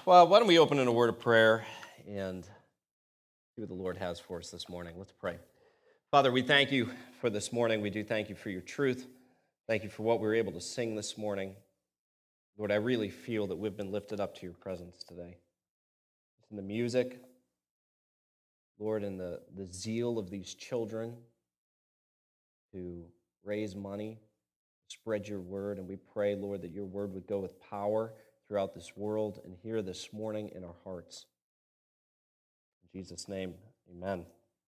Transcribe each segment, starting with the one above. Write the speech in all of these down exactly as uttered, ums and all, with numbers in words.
Well, why don't we open in a word of prayer and see what the Lord has for us this morning. Let's pray. Father, we thank you for this morning. We do thank you for your truth. Thank you for what we were able to sing this morning. Lord, I really feel that we've been lifted up to your presence today. In the music, Lord, in the, the zeal of these children to raise money, spread your word, and we pray, Lord, that your word would go with power throughout this world and here this morning in our hearts. In Jesus' name, amen.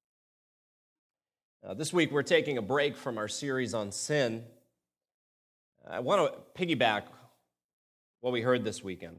Uh, this week we're taking a break from our series on sin. I want to piggyback what we heard this weekend.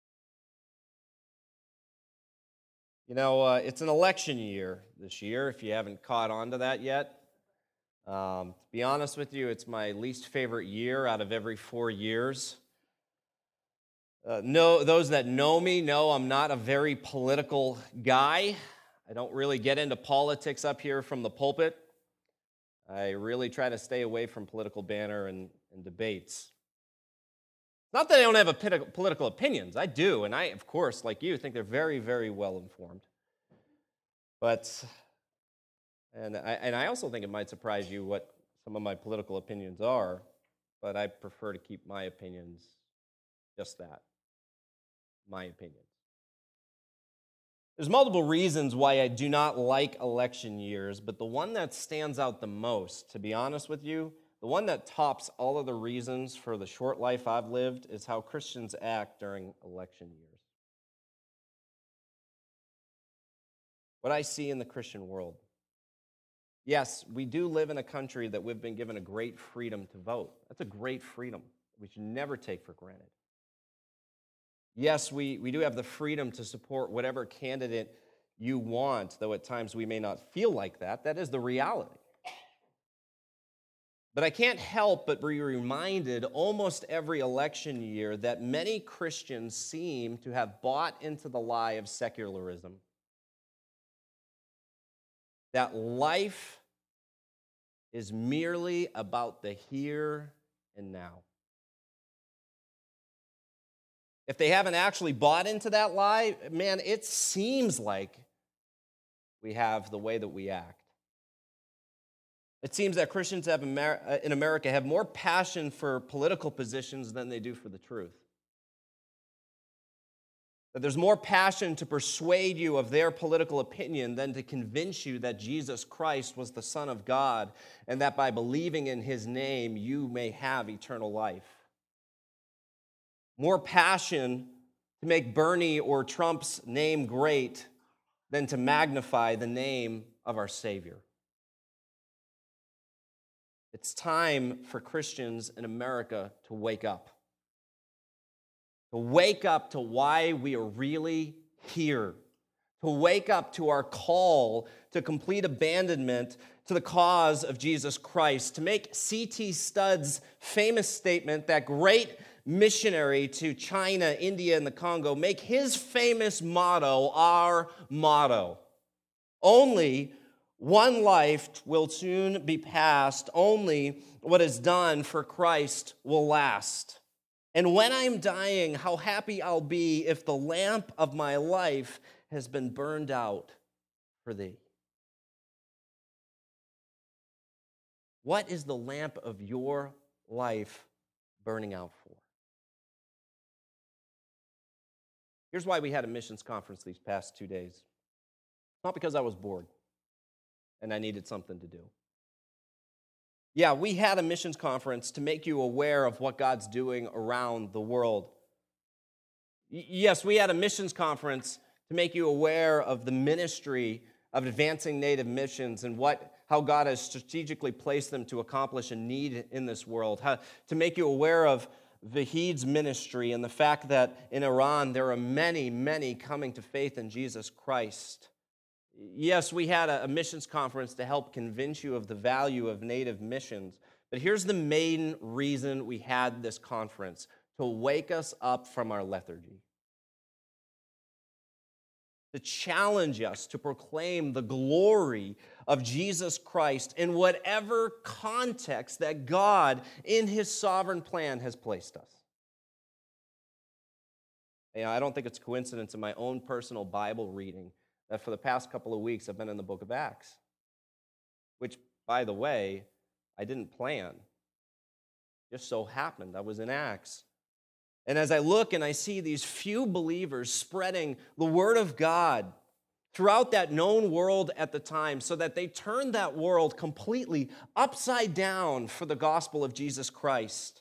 You know, uh, it's an election year this year, if you haven't caught on to that yet. Um, to be honest with you, it's my least favorite year out of every four years. Uh, no, those that know me know I'm not a very political guy. I don't really get into politics up here from the pulpit. I really try to stay away from political banter and, and debates. Not that I don't have a political opinions. I do, and I, of course, like you, think they're very, very well informed. But, and I, and I also think it might surprise you what some of my political opinions are, but I prefer to keep my opinions just that, my opinions. There's multiple reasons why I do not like election years, but the one that stands out the most, to be honest with you, the one that tops all of the reasons for the short life I've lived is how Christians act during election years. What I see in the Christian world. Yes, we do live in a country that we've been given a great freedom to vote. That's a great freedom we should never take for granted. Yes, we, we do have the freedom to support whatever candidate you want, though at times we may not feel like that. That is the reality. But I can't help but be reminded almost every election year that many Christians seem to have bought into the lie of secularism. That life is merely about the here and now. If they haven't actually bought into that lie, man, it seems like we have the way that we act. It seems that Christians have Amer- in America have more passion for political positions than they do for the truth. That there's more passion to persuade you of their political opinion than to convince you that Jesus Christ was the Son of God and that by believing in his name you may have eternal life. More passion to make Bernie or Trump's name great than to magnify the name of our Savior. It's time for Christians in America to wake up. To wake up to why we are really here. To wake up to our call to complete abandonment to the cause of Jesus Christ. To make C T Studd's famous statement, that great missionary to China, India, and the Congo, make his famous motto our motto. Only one life will soon be passed. Only what is done for Christ will last. And when I'm dying, how happy I'll be if the lamp of my life has been burned out for thee. What is the lamp of your life burning out for? Here's why we had a missions conference these past two days. Not because I was bored and I needed something to do. Yeah, we had a missions conference to make you aware of what God's doing around the world. Y- yes, we had a missions conference to make you aware of the ministry of advancing native missions and what how God has strategically placed them to accomplish a need in this world. How, to make you aware of Vahid's ministry and the fact that in Iran there are many, many coming to faith in Jesus Christ. Yes, we had a missions conference to help convince you of the value of native missions. But here's the main reason we had this conference: to wake us up from our lethargy. To challenge us to proclaim the glory of Jesus Christ in whatever context that God, in his sovereign plan, has placed us. You know, I don't think it's a coincidence in my own personal Bible reading that for the past couple of weeks I've been in the book of Acts, which, by the way, I didn't plan. Just so happened I was in Acts. And as I look and I see these few believers spreading the word of God throughout that known world at the time so that they turned that world completely upside down for the gospel of Jesus Christ.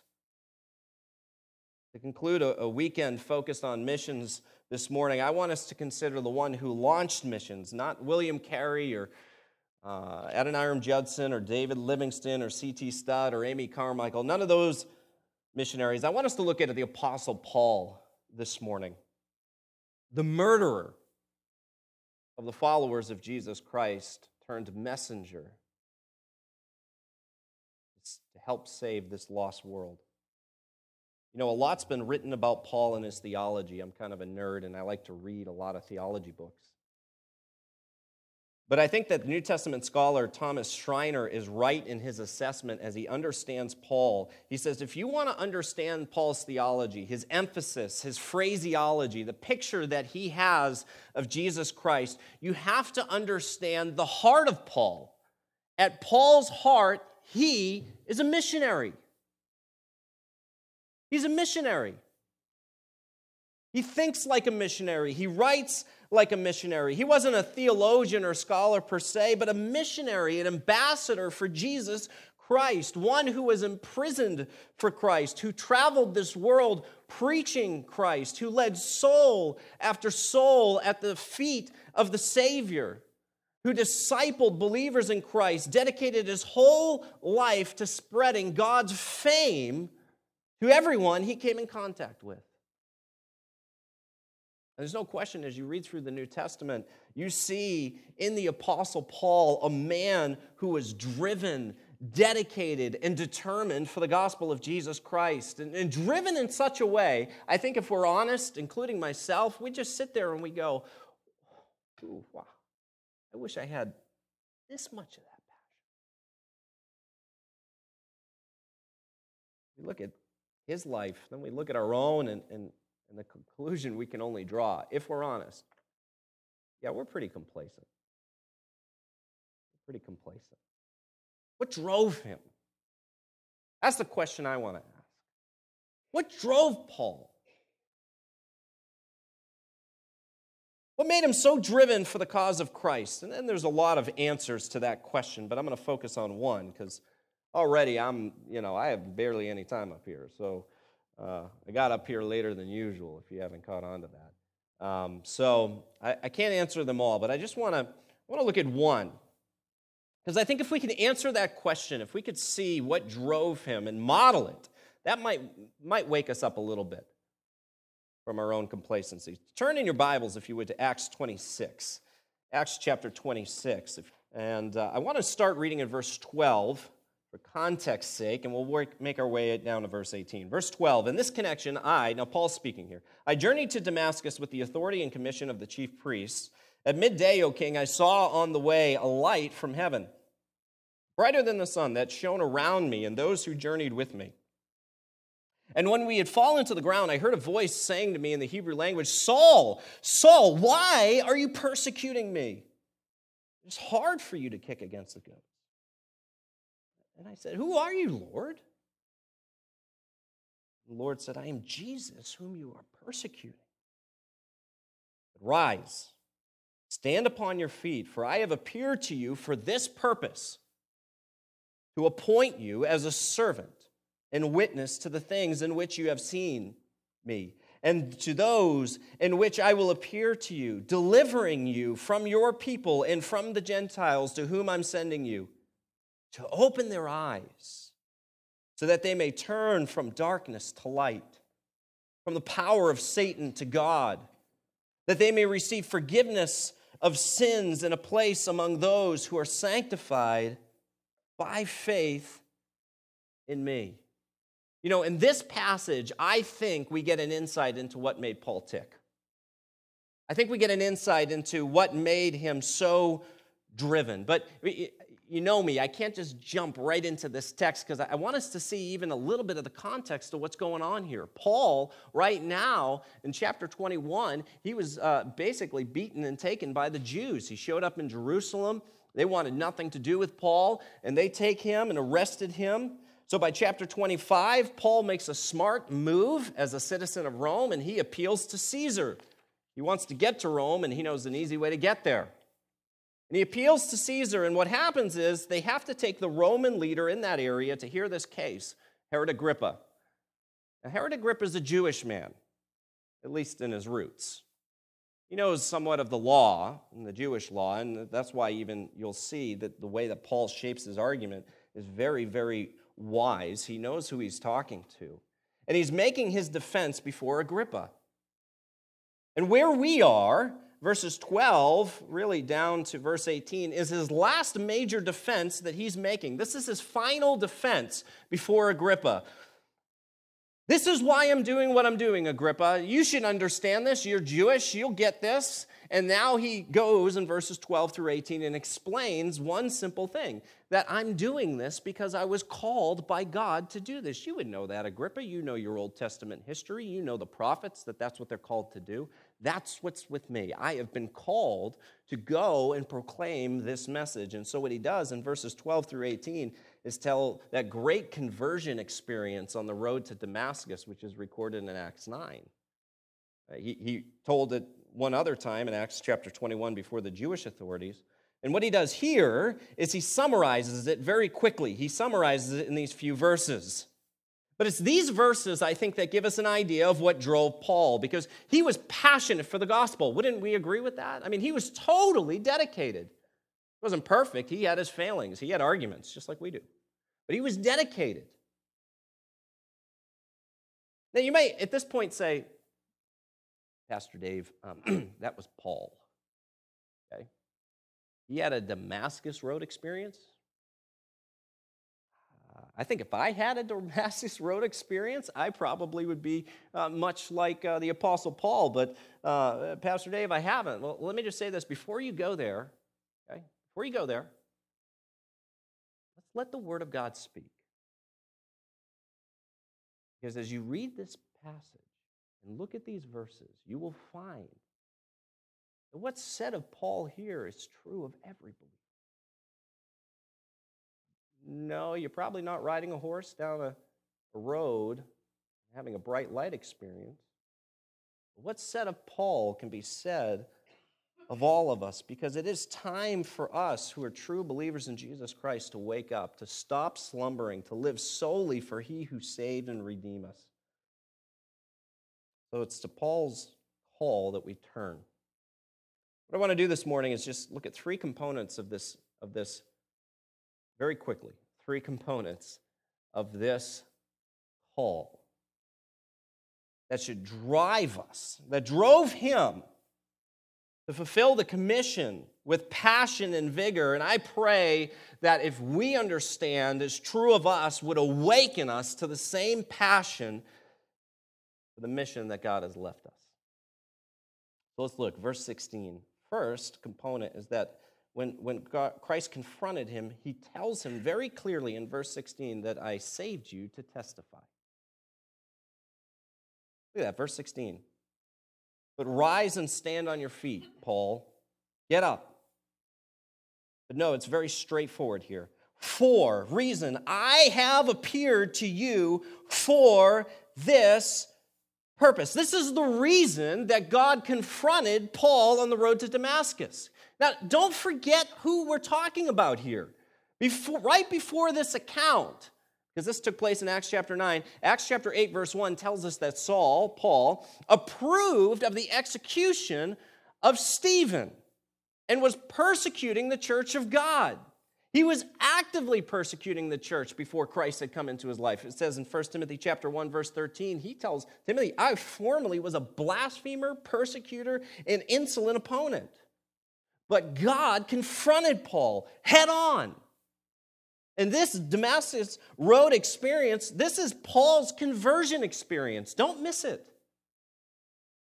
To conclude a, a weekend focused on missions this morning, I want us to consider the one who launched missions, not William Carey or uh, Adoniram Judson or David Livingston or C T Studd or Amy Carmichael, none of those missionaries. I want us to look at the Apostle Paul this morning, the murderer of the followers of Jesus Christ turned messenger to help save this lost world. You know, a lot's been written about Paul and his theology. I'm kind of a nerd, and I like to read a lot of theology books. But I think that the New Testament scholar Thomas Schreiner is right in his assessment as he understands Paul. He says, if you want to understand Paul's theology, his emphasis, his phraseology, the picture that he has of Jesus Christ, you have to understand the heart of Paul. At Paul's heart, he is a missionary. He's a missionary. He thinks like a missionary. He writes like a missionary. He wasn't a theologian or scholar per se, but a missionary, an ambassador for Jesus Christ, one who was imprisoned for Christ, who traveled this world preaching Christ, who led soul after soul at the feet of the Savior, who discipled believers in Christ, dedicated his whole life to spreading God's fame to everyone he came in contact with. And there's no question, as you read through the New Testament, you see in the Apostle Paul a man who was driven, dedicated, and determined for the gospel of Jesus Christ. And, and driven in such a way, I think if we're honest, including myself, we just sit there and we go, ooh, wow, I wish I had this much of that passion. We look at his life, then we look at our own, and, and, and the conclusion we can only draw, if we're honest, yeah, we're pretty complacent. We're pretty complacent. What drove him? That's the question I want to ask. What drove Paul? What made him so driven for the cause of Christ? And then there's a lot of answers to that question, but I'm going to focus on one because already I'm, you know, I have barely any time up here. So uh, I got up here later than usual, if you haven't caught on to that. Um, so I, I can't answer them all, but I just want to want to look at one. Because I think if we can answer that question, if we could see what drove him and model it, that might, might wake us up a little bit from our own complacency. Turn in your Bibles, if you would, to Acts twenty-six. Acts chapter twenty-six. And uh, I want to start reading in verse twelve. For context's sake, and we'll work, make our way down to verse eighteen. Verse twelve, in this connection, I, now Paul's speaking here, I journeyed to Damascus with the authority and commission of the chief priests. At midday, O king, I saw on the way a light from heaven, brighter than the sun, that shone around me and those who journeyed with me. And when we had fallen to the ground, I heard a voice saying to me in the Hebrew language, Saul, Saul, why are you persecuting me? It's hard for you to kick against the goats. And I said, who are you, Lord? The Lord said, I am Jesus, whom you are persecuting. But rise, stand upon your feet, for I have appeared to you for this purpose, to appoint you as a servant and witness to the things in which you have seen me, and to those in which I will appear to you, delivering you from your people and from the Gentiles to whom I'm sending you, to open their eyes so that they may turn from darkness to light, from the power of Satan to God, that they may receive forgiveness of sins and a place among those who are sanctified by faith in me. You know, in this passage, I think we get an insight into what made Paul tick. I think we get an insight into what made him so driven. But you know me, I can't just jump right into this text because I want us to see even a little bit of the context of what's going on here. Paul, right now, in chapter twenty-one, he was uh, basically beaten and taken by the Jews. He showed up in Jerusalem. They wanted nothing to do with Paul, and they take him and arrested him. So by chapter twenty-five, Paul makes a smart move as a citizen of Rome, and he appeals to Caesar. He wants to get to Rome, and he knows an easy way to get there. And he appeals to Caesar, and what happens is they have to take the Roman leader in that area to hear this case, Herod Agrippa. Now, Herod Agrippa is a Jewish man, at least in his roots. He knows somewhat of the law, and the Jewish law, and that's why even you'll see that the way that Paul shapes his argument is very, very wise. He knows who he's talking to. And he's making his defense before Agrippa. And where we are, verses twelve, really down to verse eighteen, is his last major defense that he's making. This is his final defense before Agrippa. This is why I'm doing what I'm doing, Agrippa. You should understand this. You're Jewish. You'll get this. And now he goes in verses twelve through eighteen and explains one simple thing, that I'm doing this because I was called by God to do this. You would know that, Agrippa. You know your Old Testament history. You know the prophets, that that's what they're called to do. That's what's with me. I have been called to go and proclaim this message. And so what he does in verses twelve through eighteen is tell that great conversion experience on the road to Damascus, which is recorded in Acts nine. He, he told it one other time in Acts chapter twenty-one before the Jewish authorities. And what he does here is he summarizes it very quickly. He summarizes it in these few verses. But it's these verses, I think, that give us an idea of what drove Paul, because he was passionate for the gospel. Wouldn't we agree with that? I mean, he was totally dedicated. He wasn't perfect. He had his failings. He had arguments, just like we do. But he was dedicated. Now, you may, at this point, say, Pastor Dave, um, that was Paul. Okay? He had a Damascus Road experience. Uh, I think if I had a Damascus Road experience, I probably would be uh, much like uh, the Apostle Paul. But uh, Pastor Dave, I haven't. Well, let me just say this. Before you go there, okay? Before you go there, let's let the Word of God speak. Because as you read this passage, and look at these verses, you will find that what's said of Paul here is true of every believer. No, you're probably not riding a horse down a, a road, having a bright light experience. But what's said of Paul can be said of all of us, because it is time for us who are true believers in Jesus Christ to wake up, to stop slumbering, to live solely for He who saved and redeemed us. So it's to Paul's call that we turn. What I want to do this morning is just look at three components of this, of this very quickly. Three components of this call that should drive us, that drove him to fulfill the commission with passion and vigor. And I pray that if we understand is true of us, would awaken us to the same passion for the mission that God has left us. So let's look, verse sixteen. First component is that when, when God, Christ confronted him, he tells him very clearly in verse sixteen that I saved you to testify. Look at that, verse sixteen. But rise and stand on your feet, Paul. Get up. But no, it's very straightforward here. For, reason, I have appeared to you for this purpose. This is the reason that God confronted Paul on the road to Damascus. Now, don't forget who we're talking about here. Before, right before this account, because this took place in Acts chapter nine, Acts chapter eight, verse one tells us that Saul, Paul, approved of the execution of Stephen and was persecuting the church of God. He was actively persecuting the church before Christ had come into his life. It says in First Timothy chapter one, verse thirteen, he tells Timothy, I formerly was a blasphemer, persecutor, and insolent opponent. But God confronted Paul head on. And this Damascus Road experience, this is Paul's conversion experience. Don't miss it.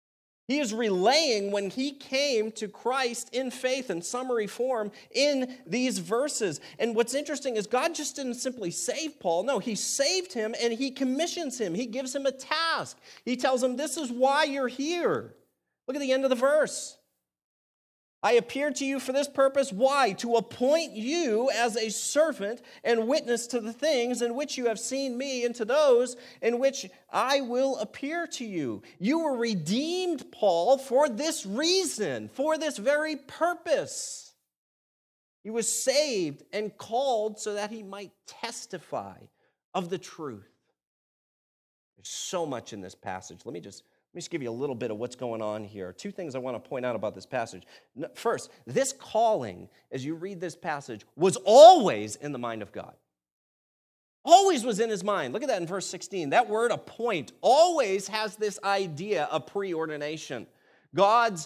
He is relaying when he came to Christ in faith in summary form in these verses. And what's interesting is God just didn't simply save Paul. No, he saved him and he commissions him. He gives him a task. He tells him, this is why you're here. Look at the end of the verse. I appeared to you for this purpose. Why? To appoint you as a servant and witness to the things in which you have seen me and to those in which I will appear to you. You were redeemed, Paul, for this reason, for this very purpose. He was saved and called so that he might testify of the truth. There's so much in this passage. Let me just Let me just give you a little bit of what's going on here. Two things I want to point out about this passage. First, this calling, as you read this passage, was always in the mind of God. Always was in his mind. Look at that in verse sixteen. That word appoint always has this idea of preordination. God's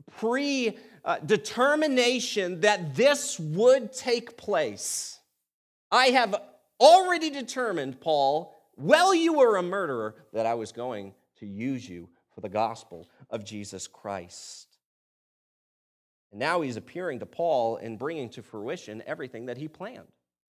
predetermination that this would take place. I have already determined, Paul, while you were a murderer, that I was going to use you for the gospel of Jesus Christ. And now he's appearing to Paul and bringing to fruition everything that he planned.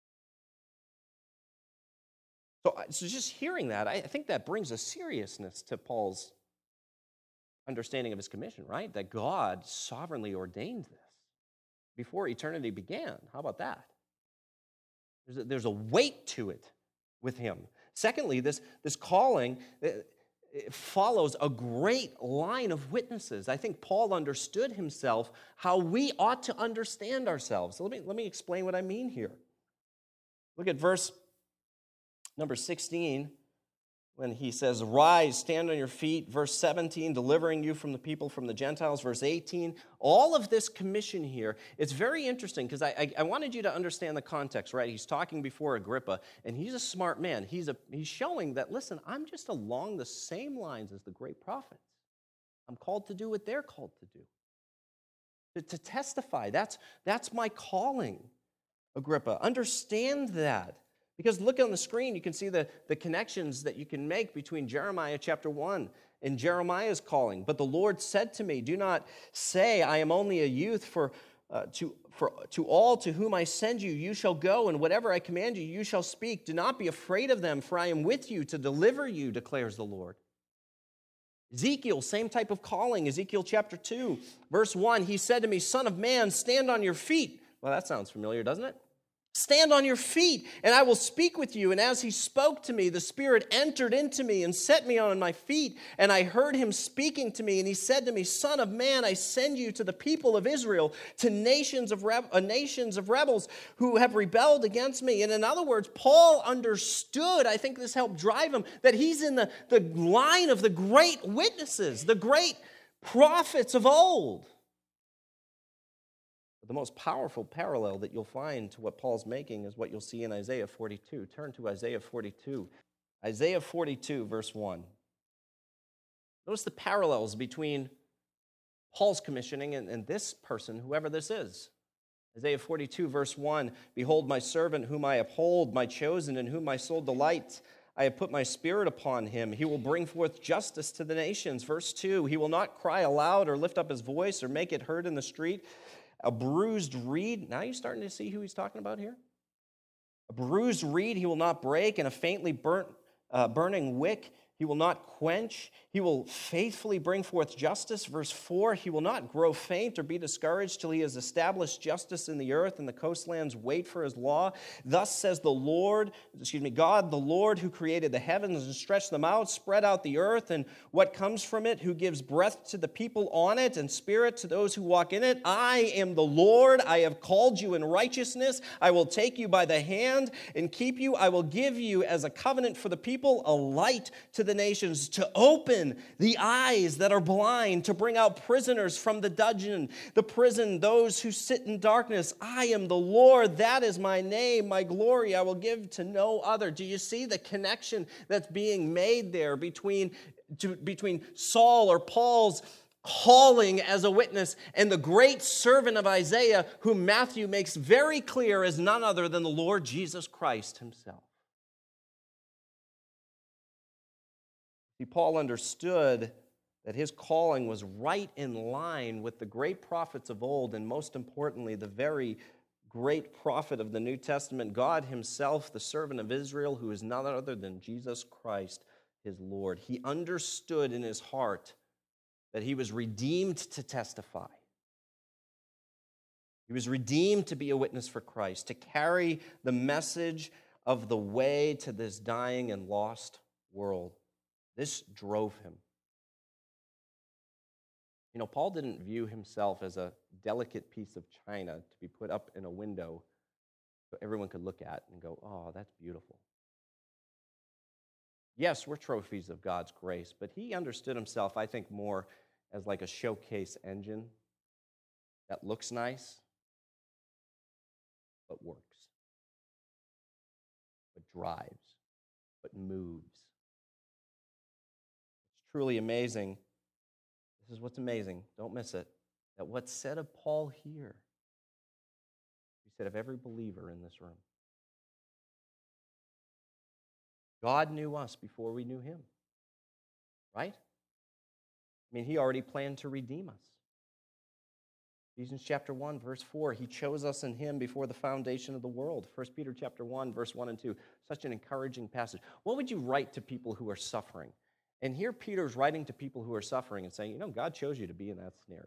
So, so just hearing that, I think that brings a seriousness to Paul's understanding of his commission, right? That God sovereignly ordained this before eternity began. How about that? There's a, there's a weight to it with him. Secondly, this, this calling, it follows a great line of witnesses. I think Paul understood himself how we ought to understand ourselves. So let me, let me explain what I mean here. Look at verse number sixteen when he says, rise, stand on your feet. Verse seventeen, delivering you from the people, from the Gentiles. Verse eighteen, all of this commission here, it's very interesting because I, I, I wanted you to understand the context, right? He's talking before Agrippa, and he's a smart man. He's, a, he's showing that, listen, I'm just along the same lines as the great prophets. I'm called to do what they're called to do. To, to testify, that's, that's my calling, Agrippa. Understand that. Because look on the screen, you can see the, the connections that you can make between Jeremiah chapter one and Jeremiah's calling. But the Lord said to me, do not say, I am only a youth, for, uh, to, for to all to whom I send you, you shall go, and whatever I command you, you shall speak. Do not be afraid of them, for I am with you to deliver you, declares the Lord. Ezekiel, same type of calling. Ezekiel chapter two, verse one, he said to me, Son of man, stand on your feet. Well, that sounds familiar, doesn't it? Stand on your feet, and I will speak with you. And as he spoke to me, the Spirit entered into me and set me on my feet. And I heard him speaking to me, and he said to me, Son of man, I send you to the people of Israel, to nations of, re- uh, nations of rebels who have rebelled against me. And in other words, Paul understood, I think this helped drive him, that he's in the, the line of the great witnesses, the great prophets of old. But the most powerful parallel that you'll find to what Paul's making is what you'll see in Isaiah forty-two. Turn to Isaiah forty-two. Isaiah forty-two, verse one. Notice the parallels between Paul's commissioning and, and this person, whoever this is. Isaiah forty-two, verse one. Behold, my servant whom I uphold, my chosen in whom my soul delights. I have put my spirit upon him. He will bring forth justice to the nations. Verse two. He will not cry aloud or lift up his voice or make it heard in the street. A bruised reed. Now you're starting to see who he's talking about here? A bruised reed he will not break, and a faintly burnt, uh, burning wick he will not quench. He will faithfully bring forth justice. Verse four, he will not grow faint or be discouraged till he has established justice in the earth, and the coastlands wait for his law. Thus says the Lord, excuse me, God, the Lord who created the heavens and stretched them out, spread out the earth and what comes from it, who gives breath to the people on it and spirit to those who walk in it. I am the Lord. I have called you in righteousness. I will take you by the hand and keep you. I will give you as a covenant for the people, a light to the nations, to open the eyes that are blind, to bring out prisoners from the dungeon, the prison, those who sit in darkness. I am the Lord, that is my name, my glory I will give to no other. Do you see the connection that's being made there between, to, between Saul or Paul's calling as a witness and the great servant of Isaiah, whom Matthew makes very clear is none other than the Lord Jesus Christ himself? See, Paul understood that his calling was right in line with the great prophets of old, and most importantly, the very great prophet of the New Testament, God himself, the servant of Israel, who is none other than Jesus Christ, his Lord. He understood in his heart that he was redeemed to testify. He was redeemed to be a witness for Christ, to carry the message of the way to this dying and lost world. This drove him. You know, Paul didn't view himself as a delicate piece of china to be put up in a window so everyone could look at and go, oh, that's beautiful. Yes, we're trophies of God's grace, but he understood himself, I think, more as like a showcase engine that looks nice, but works, but drives, but moves. It's truly amazing. This is what's amazing. Don't miss it. That what's said of Paul here, he said of every believer in this room. God knew us before we knew him, right? I mean, he already planned to redeem us. Ephesians chapter one, verse four, he chose us in him before the foundation of the world. First Peter chapter one, verse one and two, such an encouraging passage. What would you write to people who are suffering? And here Peter's writing to people who are suffering and saying, you know, God chose you to be in that scenario.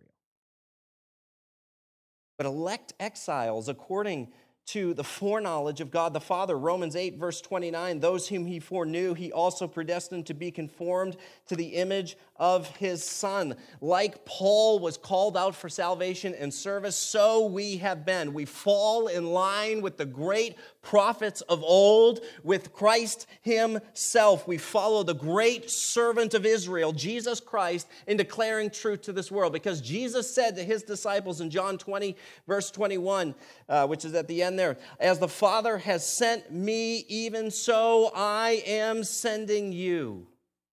But elect exiles according to the foreknowledge of God the Father. Romans eight, verse twenty-nine, those whom he foreknew, he also predestined to be conformed to the image of his Son. Like Paul was called out for salvation and service, so we have been. We fall in line with the great prophets of old, with Christ himself. We follow the great servant of Israel, Jesus Christ, in declaring truth to this world. Because Jesus said to his disciples in John twenty, verse twenty-one, uh, which is at the end there, as the Father has sent me, even so I am sending you.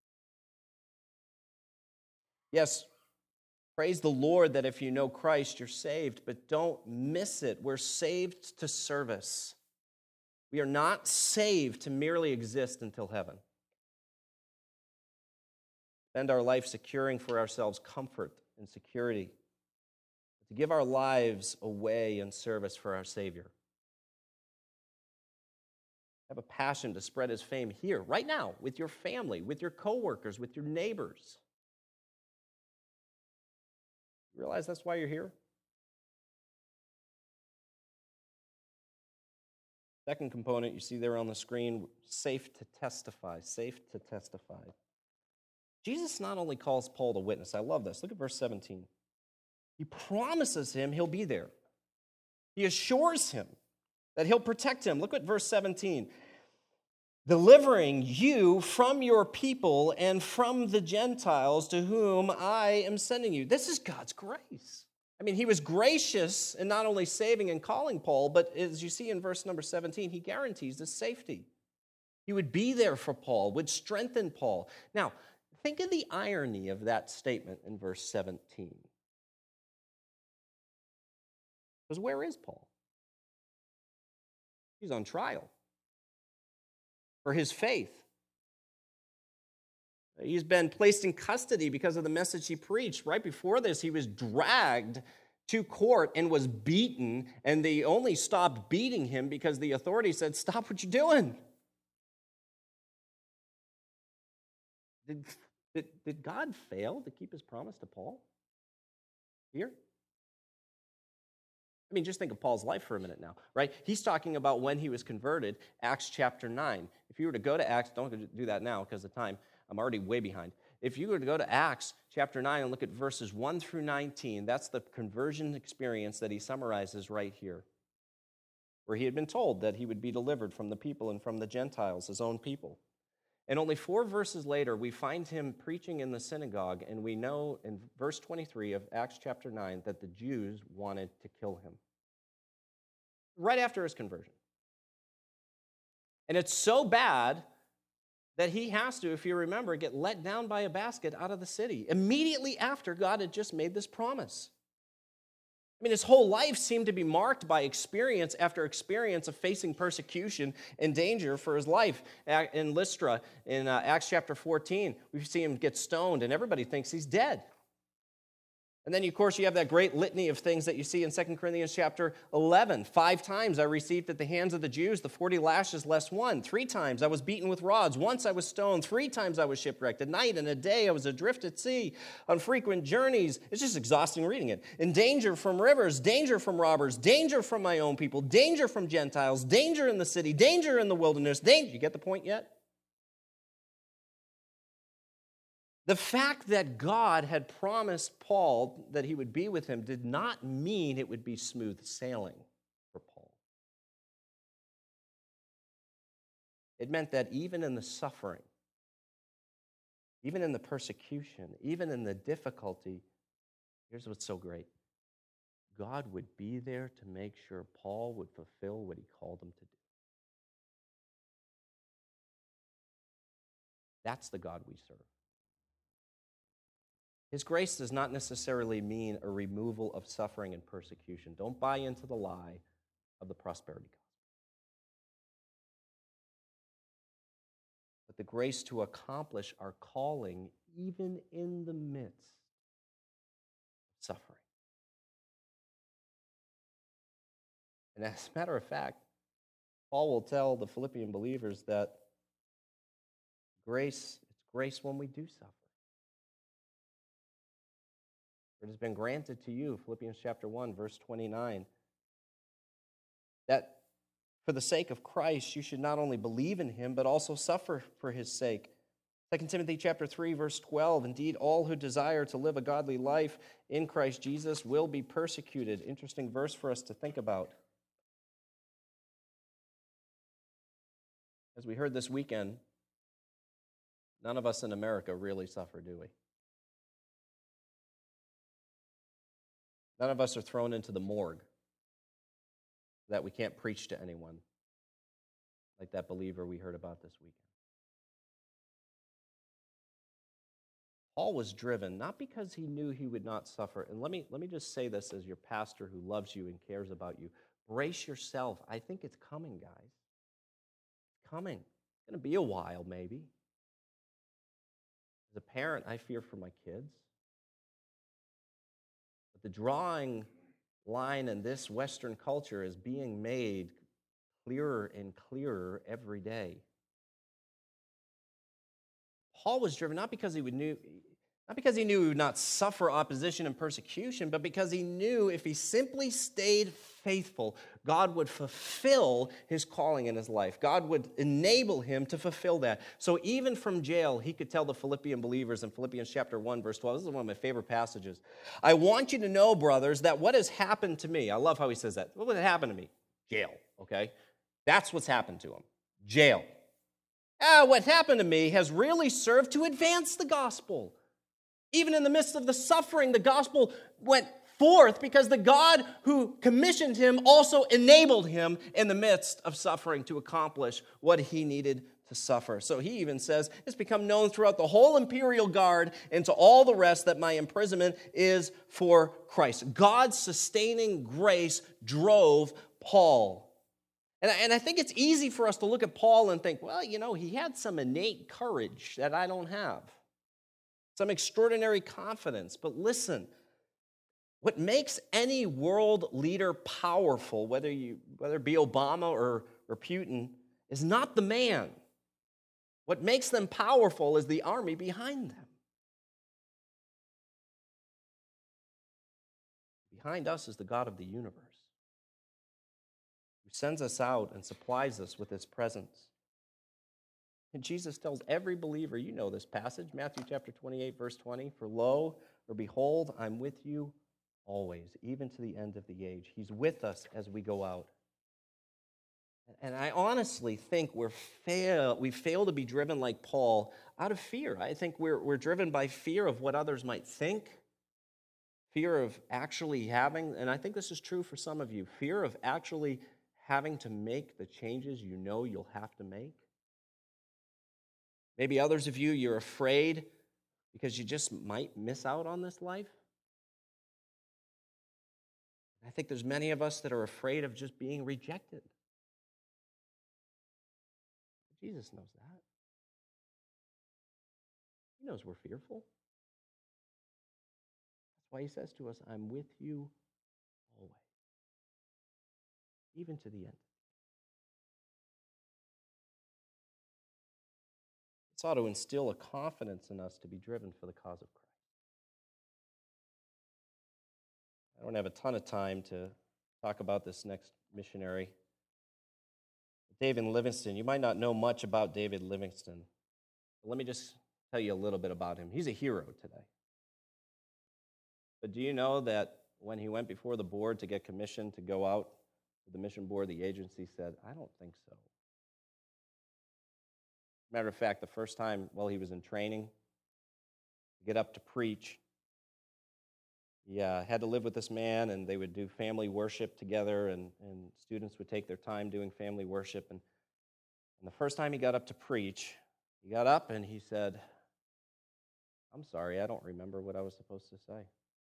Yes, praise the Lord that if you know Christ, you're saved, but don't miss it. We're saved to service. We are not saved to merely exist until heaven. Spend our life securing for ourselves comfort and security, to give our lives away in service for our Savior. Have a passion to spread his fame here, right now, with your family, with your coworkers, with your neighbors. You realize that's why you're here? Second component you see there on the screen, safe to testify, safe to testify. Jesus not only calls Paul to witness, I love this. Look at verse seventeen. He promises him he'll be there. He assures him that he'll protect him. Look at verse seventeen. Delivering you from your people and from the Gentiles to whom I am sending you. This is God's grace. I mean, he was gracious in not only saving and calling Paul, but as you see in verse number seventeen, he guarantees his safety. He would be there for Paul, would strengthen Paul. Now, think of the irony of that statement in verse seventeen. Because where is Paul? He's on trial for his faith. He's been placed in custody because of the message he preached. Right before this, he was dragged to court and was beaten, and they only stopped beating him because the authorities said, stop what you're doing. Did, did, did God fail to keep his promise to Paul here? I mean, just think of Paul's life for a minute now, right? He's talking about when he was converted, Acts chapter nine. If you were to go to Acts, don't do that now because of time. I'm already way behind. If you were to go to Acts chapter nine and look at verses one through nineteen, that's the conversion experience that he summarizes right here, where he had been told that he would be delivered from the people and from the Gentiles, his own people. And only four verses later, we find him preaching in the synagogue, and we know in verse twenty-three of Acts chapter nine that the Jews wanted to kill him right after his conversion. And it's so bad that he has to, if you remember, get let down by a basket out of the city immediately after God had just made this promise. I mean, his whole life seemed to be marked by experience after experience of facing persecution and danger for his life. In Lystra, in uh, Acts chapter fourteen, we see him get stoned, and everybody thinks he's dead. And then, of course, you have that great litany of things that you see in Second Corinthians chapter eleven. Five times I received at the hands of the Jews the forty lashes less one. Three times I was beaten with rods. Once I was stoned. Three times I was shipwrecked. A night and a day I was adrift at sea. On frequent journeys. It's just exhausting reading it. In danger from rivers. Danger from robbers. Danger from my own people. Danger from Gentiles. Danger in the city. Danger in the wilderness. Danger. You get the point yet? The fact that God had promised Paul that he would be with him did not mean it would be smooth sailing for Paul. It meant that even in the suffering, even in the persecution, even in the difficulty, here's what's so great. God would be there to make sure Paul would fulfill what he called him to do. That's the God we serve. His grace does not necessarily mean a removal of suffering and persecution. Don't buy into the lie of the prosperity gospel. But the grace to accomplish our calling even in the midst of suffering. And as a matter of fact, Paul will tell the Philippian believers that grace, it's grace when we do suffer. It has been granted to you, Philippians chapter one, verse twenty-nine, that for the sake of Christ, you should not only believe in him, but also suffer for his sake. Second Timothy chapter three, verse twelve, indeed, all who desire to live a godly life in Christ Jesus will be persecuted. Interesting verse for us to think about. As we heard this weekend, none of us in America really suffer, do we? None of us are thrown into the morgue so that we can't preach to anyone like that believer we heard about this weekend. Paul was driven not because he knew he would not suffer. And let me, let me just say this as your pastor who loves you and cares about you. Brace yourself. I think it's coming, guys. It's coming. It's going to be a while, maybe. As a parent, I fear for my kids. The drawing line in this Western culture is being made clearer and clearer every day. Paul was driven not because he would knew, not because he knew he would not suffer opposition and persecution, but because he knew if he simply stayed faithful, God would fulfill his calling in his life. God would enable him to fulfill that. So even from jail, he could tell the Philippian believers in Philippians chapter one, verse twelve, this is one of my favorite passages. I want you to know, brothers, that what has happened to me, I love how he says that. What would happen to me? Jail, okay? That's what's happened to him. Jail. Ah, what happened to me has really served to advance the gospel. Even in the midst of the suffering, the gospel went forth because the God who commissioned him also enabled him in the midst of suffering to accomplish what he needed to suffer. So he even says, it's become known throughout the whole imperial guard and to all the rest that my imprisonment is for Christ. God's sustaining grace drove Paul. And I, and I think it's easy for us to look at Paul and think, well, you know, he had some innate courage that I don't have. Some extraordinary confidence. But listen, what makes any world leader powerful, whether you whether it be Obama or, or Putin, is not the man. What makes them powerful is the army behind them. Behind us is the God of the universe, who sends us out and supplies us with his presence. And Jesus tells every believer, you know this passage, Matthew chapter twenty-eight, verse twenty, for lo, or behold, I'm with you always, even to the end of the age. He's with us as we go out. And I honestly think we're fail, we fail to be driven like Paul out of fear. I think we're, we're driven by fear of what others might think, fear of actually having, and I think this is true for some of you, fear of actually having to make the changes you know you'll have to make. Maybe others of you, you're afraid because you just might miss out on this life. think there's many of us that are afraid of just being rejected. Jesus knows that. He knows we're fearful. That's why he says to us, I'm with you always, even to the end. This ought to instill a confidence in us to be driven for the cause of Christ. I don't have a ton of time to talk about this next missionary. David Livingstone. You might not know much about David Livingstone, but let me just tell you a little bit about him. He's a hero today. But do you know that when he went before the board to get commissioned to go out to the mission board, the agency said, I don't think so. Matter of fact, the first time while he was in training, to get up to preach, he uh, had to live with this man, and they would do family worship together, and, and students would take their time doing family worship. And, and the first time he got up to preach, he got up and he said, I'm sorry, I don't remember what I was supposed to say.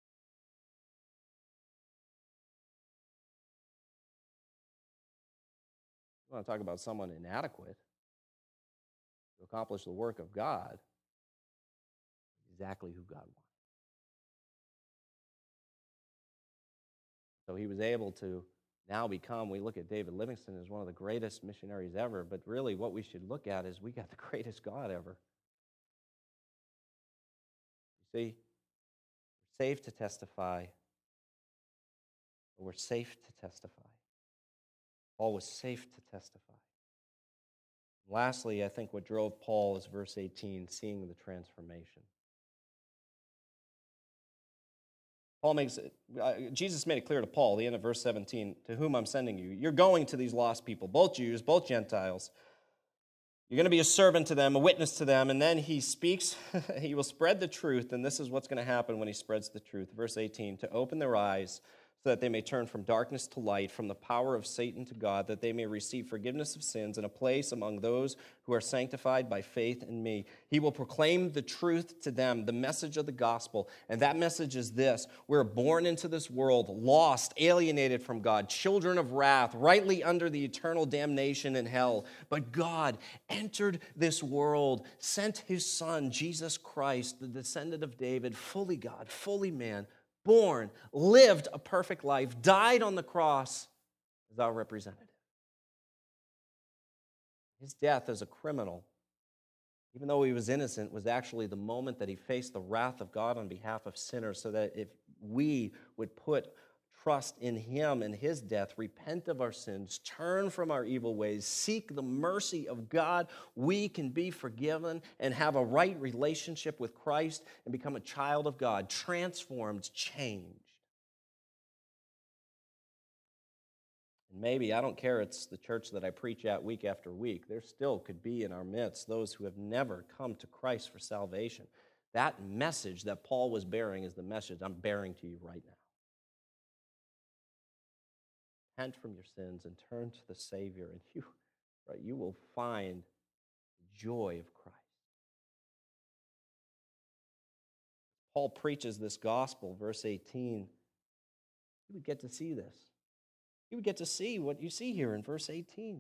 You want to talk about someone inadequate to accomplish the work of God, exactly who God wants. So he was able to now become, we look at David Livingstone as one of the greatest missionaries ever, but really what we should look at is we got the greatest God ever. You see, we're safe to testify, but we're safe to testify. Paul was safe to testify. Lastly, I think what drove Paul is verse eighteen, seeing the transformation. Paul makes it, uh, Jesus made it clear to Paul, the end of verse seventeen, to whom I'm sending you. You're going to these lost people, both Jews, both Gentiles. You're going to be a servant to them, a witness to them, and then he speaks, he will spread the truth, and this is what's going to happen when he spreads the truth. Verse eighteen, to open their eyes so that they may turn from darkness to light, from the power of Satan to God, that they may receive forgiveness of sins and a place among those who are sanctified by faith in me. He will proclaim the truth to them, the message of the gospel, and that message is this: we're born into this world, lost, alienated from God, children of wrath, rightly under the eternal damnation in hell. But God entered this world, sent his Son, Jesus Christ, the descendant of David, fully God, fully man, born, lived a perfect life, died on the cross as our representative. His death as a criminal, even though he was innocent, was actually the moment that he faced the wrath of God on behalf of sinners, so that if we would put trust in him and his death, repent of our sins, turn from our evil ways, seek the mercy of God, we can be forgiven and have a right relationship with Christ and become a child of God, transformed, changed. And maybe, I don't care, it's the church that I preach at week after week, there still could be in our midst those who have never come to Christ for salvation. That message that Paul was bearing is the message I'm bearing to you right now. Repent from your sins and turn to the Savior, and you, right, you will find the joy of Christ. Paul preaches this gospel, verse eighteen. You would get to see this. You would get to see what you see here in verse eighteen.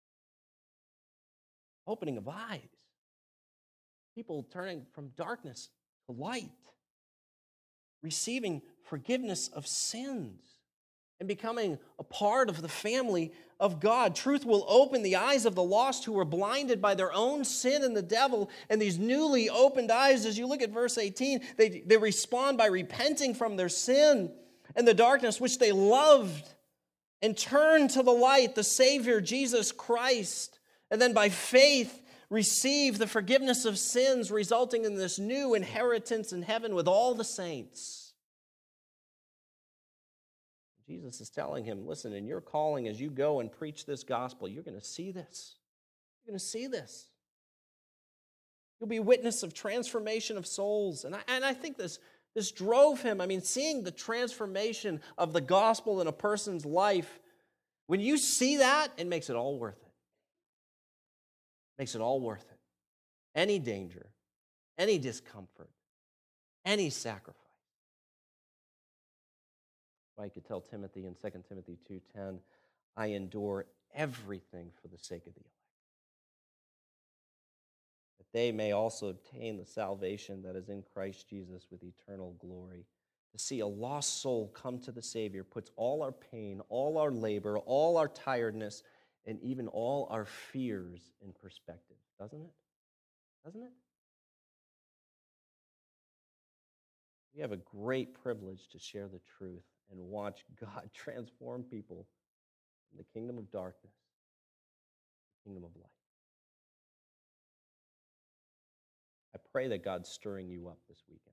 Opening of eyes. People turning from darkness to light. Receiving forgiveness of sins. And becoming a part of the family of God. Truth will open the eyes of the lost who were blinded by their own sin and the devil. And these newly opened eyes, as you look at verse eighteen, they, they respond by repenting from their sin and the darkness which they loved and turn to the light, the Savior, Jesus Christ. And then by faith, receive the forgiveness of sins, resulting in this new inheritance in heaven with all the saints. Jesus is telling him, listen, in your calling as you go and preach this gospel, you're going to see this. You're going to see this. You'll be a witness of transformation of souls. And I, and I think this, this drove him. I mean, seeing the transformation of the gospel in a person's life, when you see that, it makes it all worth it. Makes it all worth it. Any danger, any discomfort, any sacrifice. why he could tell Timothy in Second Timothy two ten, I endure everything for the sake of the elect, that they may also obtain the salvation that is in Christ Jesus with eternal glory. To see a lost soul come to the Savior puts all our pain, all our labor, all our tiredness, and even all our fears in perspective, doesn't it? Doesn't it? We have a great privilege to share the truth and watch God transform people from the kingdom of darkness to the kingdom of light. I pray that God's stirring you up this weekend.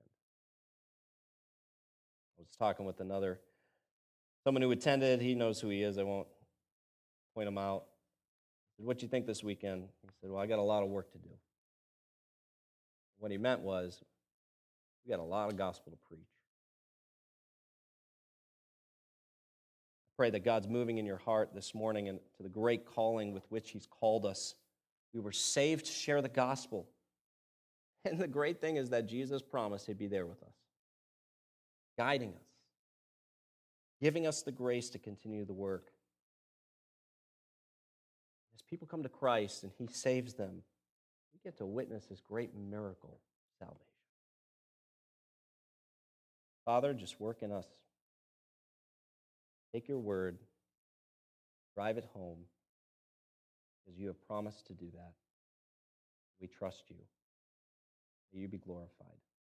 I was talking with another, someone who attended. He knows who he is. I won't point him out. I said, what do you think this weekend? He said, well, I got a lot of work to do. What he meant was, we got a lot of gospel to preach. I pray that God's moving in your heart this morning and to the great calling with which he's called us. We were saved to share the gospel. And the great thing is that Jesus promised he'd be there with us, guiding us, giving us the grace to continue the work. As people come to Christ and he saves them, we get to witness his great miracle, salvation. Father, just work in us. Take your word, drive it home, because you have promised to do that. We trust you. May you be glorified.